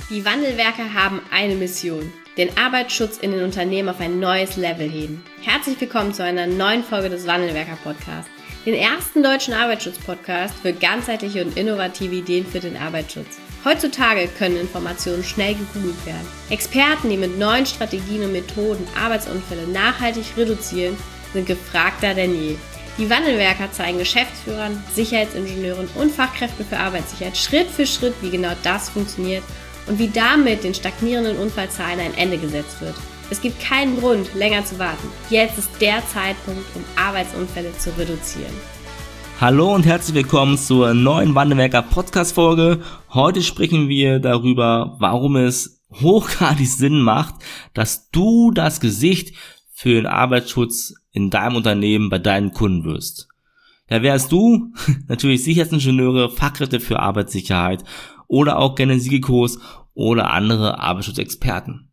Die Wandelwerker haben eine Mission: den Arbeitsschutz in den Unternehmen auf ein neues Level heben. Herzlich willkommen zu einer neuen Folge des Wandelwerker-Podcasts, den ersten deutschen Arbeitsschutz-Podcast für ganzheitliche und innovative Ideen für den Arbeitsschutz. Heutzutage können Informationen schnell gegoogelt werden. Experten, die mit neuen Strategien und Methoden Arbeitsunfälle nachhaltig reduzieren, sind gefragter denn je. Die Wandelwerker zeigen Geschäftsführern, Sicherheitsingenieuren und Fachkräften für Arbeitssicherheit Schritt für Schritt, wie genau das funktioniert und wie damit den stagnierenden Unfallzahlen ein Ende gesetzt wird. Es gibt keinen Grund, länger zu warten. Jetzt ist der Zeitpunkt, um Arbeitsunfälle zu reduzieren. Hallo und herzlich willkommen zur neuen Wandelwerker Podcast-Folge. Heute sprechen wir darüber, warum es hochgradig Sinn macht, dass du das Gesicht für den Arbeitsschutz in deinem Unternehmen bei deinen Kunden wirst. Ja, wer bist du? Natürlich Sicherheitsingenieure, Fachkräfte für Arbeitssicherheit oder auch gerne SIGECOs oder andere Arbeitsschutzexperten.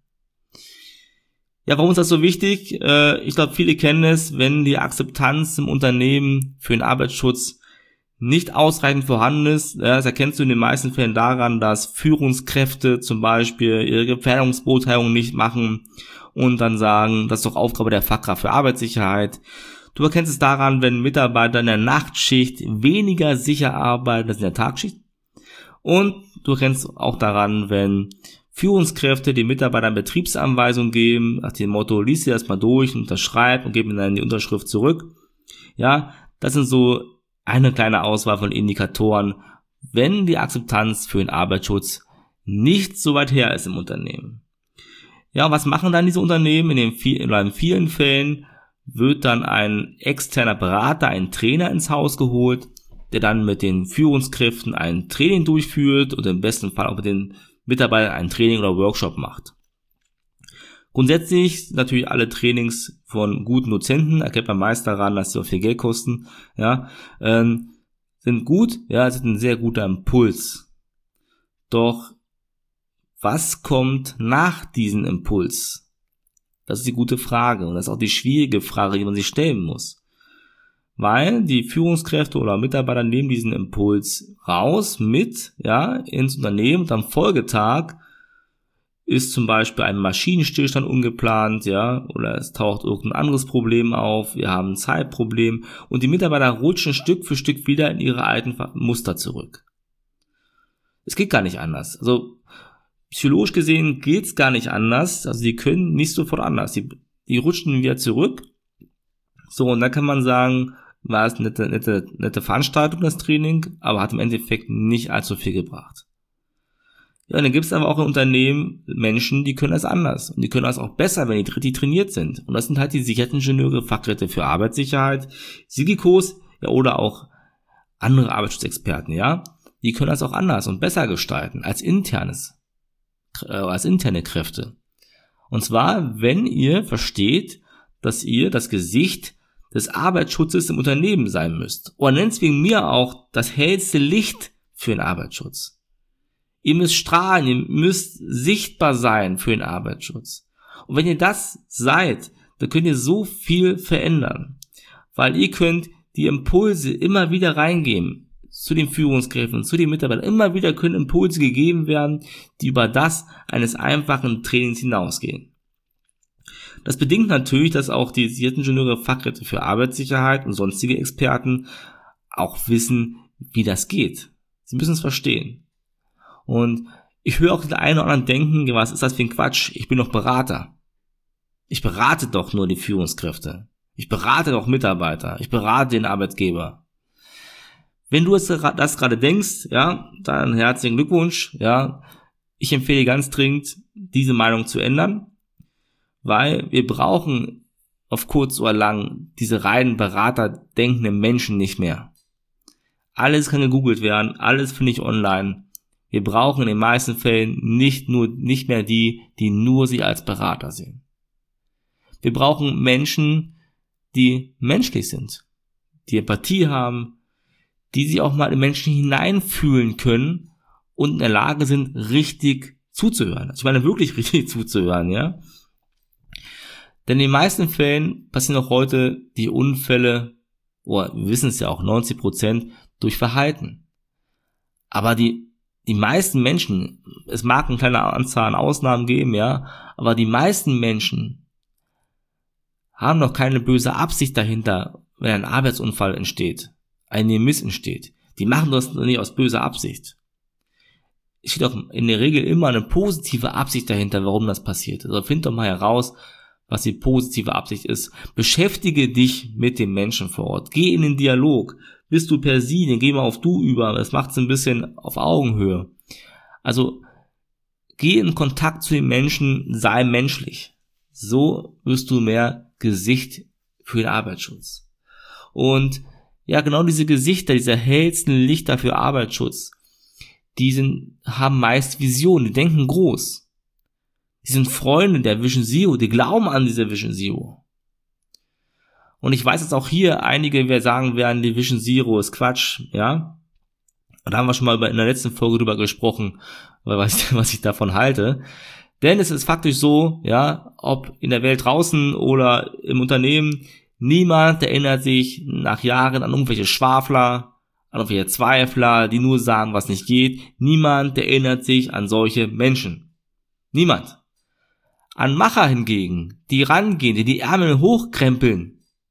Ja, warum ist das so wichtig? Ich glaube, viele kennen es, wenn die Akzeptanz im Unternehmen für den Arbeitsschutz nicht ausreichend vorhanden ist. Das erkennst du in den meisten Fällen daran, dass Führungskräfte zum Beispiel ihre Gefährdungsbeurteilung nicht machen und dann sagen, das ist doch Aufgabe der Fachkraft für Arbeitssicherheit. Du erkennst es daran, wenn Mitarbeiter in der Nachtschicht weniger sicher arbeiten als in der Tagschicht. Und du erkennst auch daran, wenn Führungskräfte den Mitarbeitern Betriebsanweisungen geben, nach dem Motto, lies dir das mal durch, unterschreib und gib mir dann die Unterschrift zurück. Ja, das sind so eine kleine Auswahl von Indikatoren, wenn die Akzeptanz für den Arbeitsschutz nicht so weit her ist im Unternehmen. Ja, und was machen dann diese Unternehmen? In vielen Fällen wird dann ein externer Berater, ein Trainer ins Haus geholt, der dann mit den Führungskräften ein Training durchführt und im besten Fall auch mit den Mitarbeitern ein Training oder Workshop macht. Grundsätzlich natürlich alle Trainings von guten Dozenten, erkennt man meist daran, dass sie auch viel Geld kosten, ja, sind gut, ja, sind ein sehr guter Impuls. Doch was kommt nach diesem Impuls? Das ist die gute Frage und das ist auch die schwierige Frage, die man sich stellen muss. Weil die Führungskräfte oder Mitarbeiter nehmen diesen Impuls raus mit, ja, ins Unternehmen und am Folgetag ist zum Beispiel ein Maschinenstillstand ungeplant, ja, oder es taucht irgendein anderes Problem auf, wir haben ein Zeitproblem und die Mitarbeiter rutschen Stück für Stück wieder in ihre alten Muster zurück. Es geht gar nicht anders. Also psychologisch gesehen geht's gar nicht anders, also die können nicht sofort anders, die rutschen wieder zurück. So, und da kann man sagen, war es eine nette Veranstaltung, das Training, aber hat im Endeffekt nicht allzu viel gebracht. Ja, und dann gibt es aber auch in Unternehmen Menschen, die können das anders. Und die können das auch besser, wenn die trainiert sind. Und das sind halt die Sicherheitsingenieure, Fachkräfte für Arbeitssicherheit, SIGECOs, ja, oder auch andere Arbeitsschutzexperten, ja. Die können das auch anders und besser gestalten als interne Kräfte. Und zwar, wenn ihr versteht, dass ihr das Gesicht des Arbeitsschutzes im Unternehmen sein müsst. Oder nennt es wegen mir auch das hellste Licht für den Arbeitsschutz. Ihr müsst strahlen, ihr müsst sichtbar sein für den Arbeitsschutz. Und wenn ihr das seid, dann könnt ihr so viel verändern. Weil ihr könnt die Impulse immer wieder reingeben zu den Führungskräften, zu den Mitarbeitern. Immer wieder können Impulse gegeben werden, die über das eines einfachen Trainings hinausgehen. Das bedingt natürlich, dass auch die Sicherheitsingenieure, Fachkräfte für Arbeitssicherheit und sonstige Experten auch wissen, wie das geht. Sie müssen es verstehen. Und ich höre auch den einen oder anderen denken, was ist das für ein Quatsch? Ich bin doch Berater. Ich berate doch nur die Führungskräfte. Ich berate doch Mitarbeiter. Ich berate den Arbeitgeber. Wenn du das gerade denkst, ja, dann herzlichen Glückwunsch, ja. Ich empfehle ganz dringend, diese Meinung zu ändern. Weil wir brauchen auf kurz oder lang diese reinen Berater denkenden Menschen nicht mehr. Alles kann gegoogelt werden, alles finde ich online. Wir brauchen in den meisten Fällen nicht mehr die nur sich als Berater sehen. Wir brauchen Menschen, die menschlich sind, die Empathie haben, die sich auch mal in Menschen hineinfühlen können und in der Lage sind, richtig zuzuhören. Also ich meine wirklich richtig zuzuhören, ja. Denn in den meisten Fällen passieren auch heute die Unfälle, oder wir wissen es ja auch, 90% durch Verhalten. Aber die die meisten Menschen, es mag eine kleine Anzahl an Ausnahmen geben, ja, aber die meisten Menschen haben noch keine böse Absicht dahinter, wenn ein Arbeitsunfall entsteht, ein Miss entsteht. Die machen das nicht aus böser Absicht. Es steht auch in der Regel immer eine positive Absicht dahinter, warum das passiert. Also find doch mal heraus, was die positive Absicht ist. Beschäftige dich mit dem Menschen vor Ort. Geh in den Dialog. Bist du per Sie, dann geh mal auf Du über. Das macht es ein bisschen auf Augenhöhe. Also geh in Kontakt zu den Menschen, sei menschlich. So wirst du mehr Gesicht für den Arbeitsschutz. Und ja, genau diese Gesichter, diese hellsten Lichter für Arbeitsschutz, haben meist Visionen, die denken groß. Die sind Freunde der Vision Zero, die glauben an diese Vision Zero. Und ich weiß jetzt auch hier, einige sagen werden, die Vision Zero ist Quatsch, ja. Und da haben wir schon mal in der letzten Folge drüber gesprochen, was ich davon halte. Denn es ist faktisch so, ja, ob in der Welt draußen oder im Unternehmen, niemand erinnert sich nach Jahren an irgendwelche Schwafler, an irgendwelche Zweifler, die nur sagen, was nicht geht. Niemand erinnert sich an solche Menschen. Niemand. An Macher hingegen, die rangehen, die Ärmel hochkrempeln,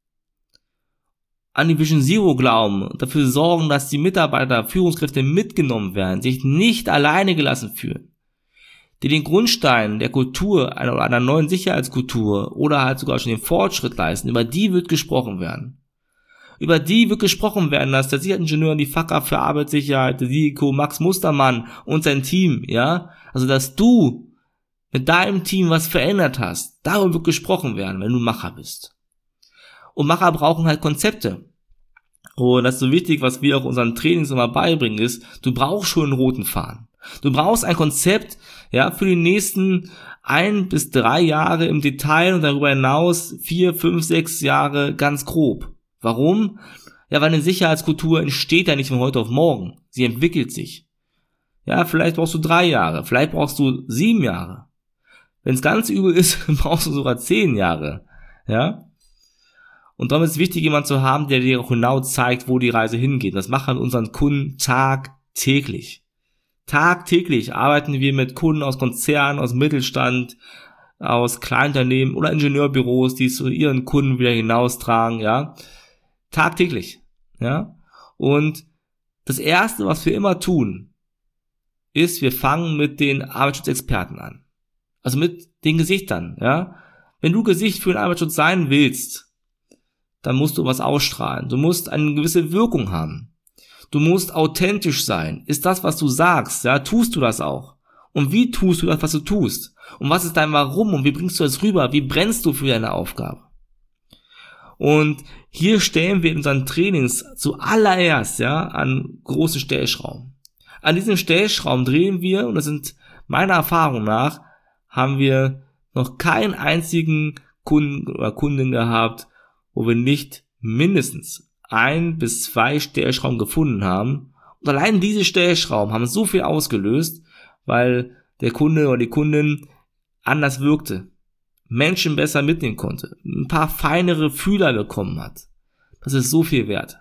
an die Vision Zero glauben und dafür sorgen, dass die Mitarbeiter, Führungskräfte mitgenommen werden, sich nicht alleine gelassen fühlen, die den Grundstein der Kultur, einer neuen Sicherheitskultur oder halt sogar schon den Fortschritt leisten, über die wird gesprochen werden. Über die wird gesprochen werden, dass der Sicherheitsingenieur und die Fachkraft für Arbeitssicherheit, der SIKO, Max Mustermann und sein Team, ja, also dass du mit deinem Team was verändert hast, darüber wird gesprochen werden, wenn du Macher bist. Und Macher brauchen halt Konzepte. Und das ist so wichtig, was wir auch unseren Trainings immer beibringen, ist, du brauchst schon einen roten Faden. Du brauchst ein Konzept, ja, für die nächsten 1 bis 3 Jahre im Detail und darüber hinaus 4, 5, 6 Jahre ganz grob. Warum? Ja, weil eine Sicherheitskultur entsteht ja nicht von heute auf morgen. Sie entwickelt sich. Ja, vielleicht brauchst du 3 Jahre, vielleicht brauchst du 7 Jahre. Wenn es ganz übel ist, brauchst du sogar 10 Jahre. Ja? Und darum ist es wichtig, jemanden zu haben, der dir auch genau zeigt, wo die Reise hingeht. Das machen unseren Kunden tagtäglich. Tagtäglich arbeiten wir mit Kunden aus Konzernen, aus Mittelstand, aus Kleinunternehmen oder Ingenieurbüros, die es zu ihren Kunden wieder hinaustragen, ja. Tagtäglich, ja. Und das Erste, was wir immer tun, ist, wir fangen mit den Arbeitsschutzexperten an. Also mit den Gesichtern, ja. Wenn du Gesicht für den Arbeitsschutz sein willst, dann musst du was ausstrahlen. Du musst eine gewisse Wirkung haben. Du musst authentisch sein. Ist das, was du sagst, ja, tust du das auch? Und wie tust du das, was du tust? Und was ist dein Warum? Und wie bringst du das rüber? Wie brennst du für deine Aufgabe? Und hier stellen wir in unseren Trainings zuallererst, ja, an großen Stellschrauben. An diesem Stellschrauben drehen wir, und das sind meiner Erfahrung nach, haben wir noch keinen einzigen Kunden oder Kundin gehabt, wo wir nicht mindestens 1 bis 2 Stellschrauben gefunden haben. Und allein diese Stellschrauben haben so viel ausgelöst, weil der Kunde oder die Kundin anders wirkte, Menschen besser mitnehmen konnte, ein paar feinere Fühler bekommen hat. Das ist so viel wert.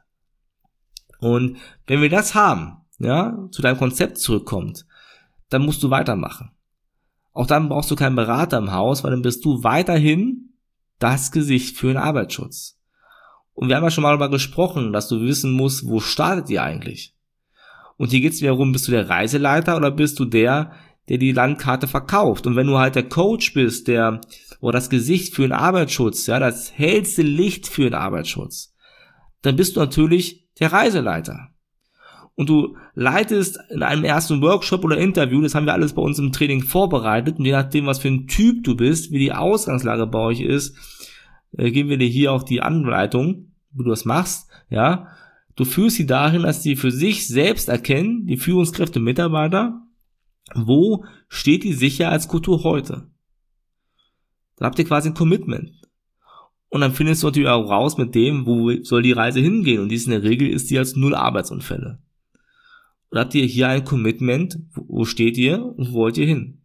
Und wenn wir das haben, ja, zu deinem Konzept zurückkommt, dann musst du weitermachen. Auch dann brauchst du keinen Berater im Haus, weil dann bist du weiterhin das Gesicht für den Arbeitsschutz. Und wir haben ja schon mal darüber gesprochen, dass du wissen musst, wo startet ihr eigentlich? Und hier geht es wieder darum, bist du der Reiseleiter oder bist du der die Landkarte verkauft? Und wenn du halt der Coach bist, oder das Gesicht für den Arbeitsschutz, ja, das hellste Licht für den Arbeitsschutz, dann bist du natürlich der Reiseleiter. Und du leitest in einem ersten Workshop oder Interview, das haben wir alles bei uns im Training vorbereitet, und je nachdem, was für ein Typ du bist, wie die Ausgangslage bei euch ist, geben wir dir hier auch die Anleitung, wie du das machst, ja. Du führst sie dahin, dass sie für sich selbst erkennen, die Führungskräfte, Mitarbeiter, wo steht die Sicherheitskultur heute. Dann habt ihr quasi ein Commitment. Und dann findest du natürlich auch raus mit dem, wo soll die Reise hingehen. Und in der Regel ist die als 0 Arbeitsunfälle. Und habt ihr hier ein Commitment, wo steht ihr und wo wollt ihr hin?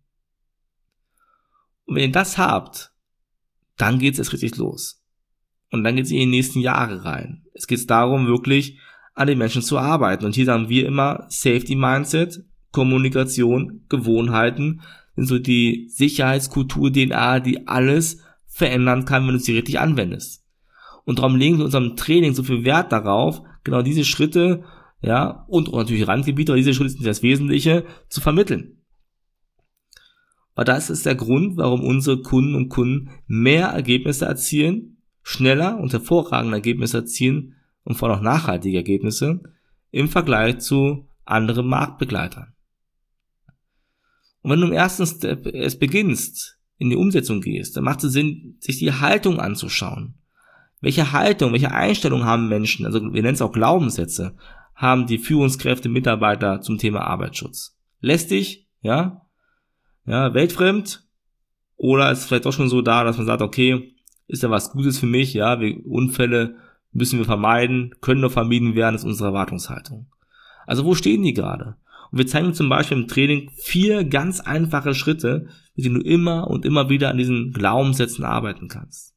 Und wenn ihr das habt, dann geht's erst richtig los. Und dann geht's in die nächsten Jahre rein. Es geht darum, wirklich an den Menschen zu arbeiten. Und hier sagen wir immer Safety Mindset, Kommunikation, Gewohnheiten sind so die Sicherheitskultur, DNA, die alles verändern kann, wenn du sie richtig anwendest. Und darum legen wir in unserem Training so viel Wert darauf, genau diese Schritte, ja, und natürlich Randgebiete, aber diese Schritte sind das Wesentliche, zu vermitteln. Aber das ist der Grund, warum unsere Kunden und Kunden mehr Ergebnisse erzielen, schneller und hervorragende Ergebnisse erzielen und vor allem auch nachhaltige Ergebnisse im Vergleich zu anderen Marktbegleitern. Und wenn du im ersten Step erst beginnst, in die Umsetzung gehst, dann macht es Sinn, sich die Haltung anzuschauen. Welche Haltung, welche Einstellung haben Menschen, also wir nennen es auch Glaubenssätze, haben die Führungskräfte, Mitarbeiter zum Thema Arbeitsschutz? Lästig, ja, weltfremd, oder ist es vielleicht doch schon so da, dass man sagt, okay, ist ja was Gutes für mich, ja, Unfälle müssen wir vermeiden, können nur vermieden werden, ist unsere Erwartungshaltung. Also wo stehen die gerade? Und wir zeigen zum Beispiel im Training 4 ganz einfache Schritte, mit denen du immer und immer wieder an diesen Glaubenssätzen arbeiten kannst.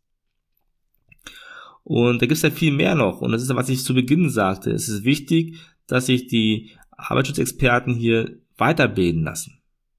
Und da gibt es ja viel mehr noch. Und das ist ja, was ich zu Beginn sagte. Es ist wichtig, dass sich die Arbeitsschutzexperten hier weiterbilden lassen.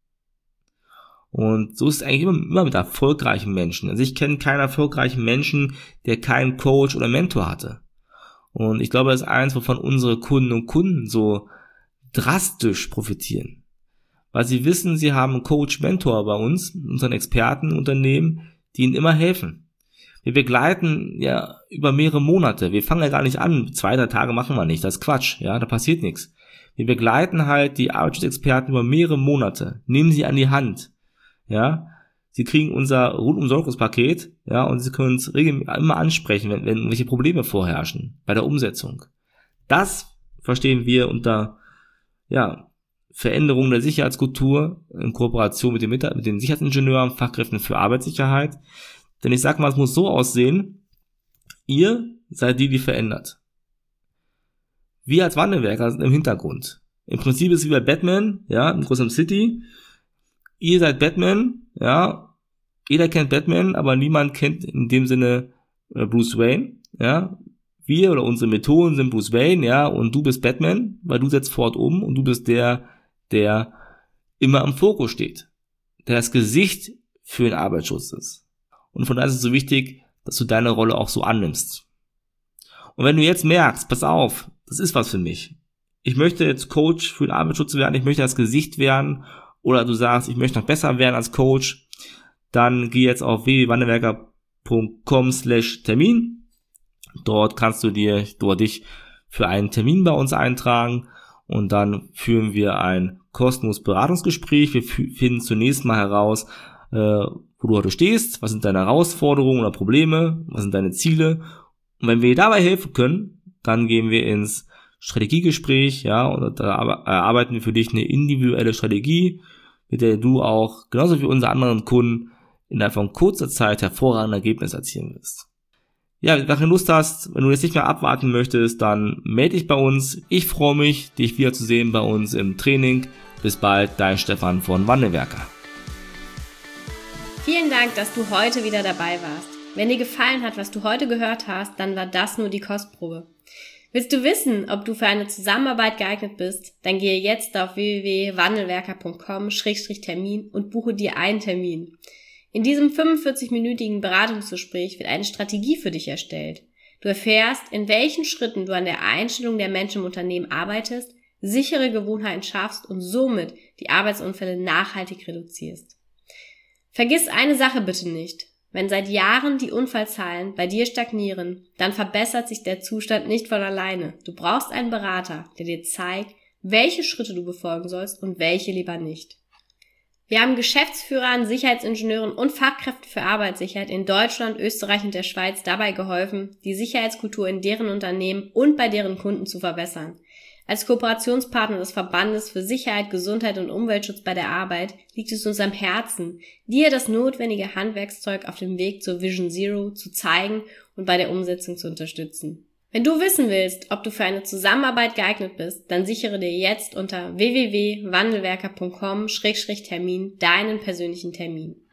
Und so ist es eigentlich immer mit erfolgreichen Menschen. Also ich kenne keinen erfolgreichen Menschen, der keinen Coach oder Mentor hatte. Und ich glaube, das ist eins, wovon unsere Kunden und Kunden so drastisch profitieren. Weil sie wissen, sie haben einen Coach, Mentor bei uns, unseren Expertenunternehmen, die ihnen immer helfen. Wir begleiten ja über mehrere Monate. Wir fangen ja gar nicht an. 2, 3 Tage machen wir nicht. Das ist Quatsch. Ja, da passiert nichts. Wir begleiten halt die Arbeitsschutzexperten über mehrere Monate. Nehmen sie an die Hand. Ja, sie kriegen unser Rundumsorgungspaket, ja, und sie können uns immer ansprechen, wenn irgendwelche Probleme vorherrschen bei der Umsetzung. Das verstehen wir unter, ja, Veränderung der Sicherheitskultur in Kooperation mit den Sicherheitsingenieuren, Fachkräften für Arbeitssicherheit. Denn ich sag mal, es muss so aussehen, ihr seid die verändert. Wir als Wandelwerker sind im Hintergrund. Im Prinzip ist es wie bei Batman, ja, in Gotham City. Ihr seid Batman, ja, jeder kennt Batman, aber niemand kennt in dem Sinne Bruce Wayne, ja. Wir oder unsere Methoden sind Bruce Wayne, ja, und du bist Batman, weil du setzt fort um und du bist der immer im Fokus steht, der das Gesicht für den Arbeitsschutz ist. Und von daher ist es so wichtig, dass du deine Rolle auch so annimmst. Und wenn du jetzt merkst, pass auf, das ist was für mich. Ich möchte jetzt Coach für den Arbeitsschutz werden, ich möchte das Gesicht werden, oder du sagst, ich möchte noch besser werden als Coach, dann geh jetzt auf www.wandelwerker.com/Termin. Dort kannst du dich für einen Termin bei uns eintragen und dann führen wir ein kostenloses Beratungsgespräch. Wir finden zunächst mal heraus, wo du heute stehst, was sind deine Herausforderungen oder Probleme, was sind deine Ziele. Und wenn wir dir dabei helfen können, dann gehen wir ins Strategiegespräch, ja, und da erarbeiten wir für dich eine individuelle Strategie, mit der du auch, genauso wie unsere anderen Kunden, innerhalb von kurzer Zeit hervorragende Ergebnisse erzielen wirst. Ja, wenn du Lust hast, wenn du jetzt nicht mehr abwarten möchtest, dann melde dich bei uns. Ich freue mich, dich wieder zu sehen bei uns im Training. Bis bald, dein Stefan von Wandelwerker. Vielen Dank, dass du heute wieder dabei warst. Wenn dir gefallen hat, was du heute gehört hast, dann war das nur die Kostprobe. Willst du wissen, ob du für eine Zusammenarbeit geeignet bist? Dann gehe jetzt auf www.wandelwerker.com/Termin und buche dir einen Termin. In diesem 45-minütigen Beratungsgespräch wird eine Strategie für dich erstellt. Du erfährst, in welchen Schritten du an der Einstellung der Menschen im Unternehmen arbeitest, sichere Gewohnheiten schaffst und somit die Arbeitsunfälle nachhaltig reduzierst. Vergiss eine Sache bitte nicht. Wenn seit Jahren die Unfallzahlen bei dir stagnieren, dann verbessert sich der Zustand nicht von alleine. Du brauchst einen Berater, der dir zeigt, welche Schritte du befolgen sollst und welche lieber nicht. Wir haben Geschäftsführern, Sicherheitsingenieuren und Fachkräften für Arbeitssicherheit in Deutschland, Österreich und der Schweiz dabei geholfen, die Sicherheitskultur in deren Unternehmen und bei deren Kunden zu verbessern. Als Kooperationspartner des Verbandes für Sicherheit, Gesundheit und Umweltschutz bei der Arbeit liegt es uns am Herzen, dir das notwendige Handwerkszeug auf dem Weg zur Vision Zero zu zeigen und bei der Umsetzung zu unterstützen. Wenn du wissen willst, ob du für eine Zusammenarbeit geeignet bist, dann sichere dir jetzt unter www.wandelwerker.com/Termin deinen persönlichen Termin.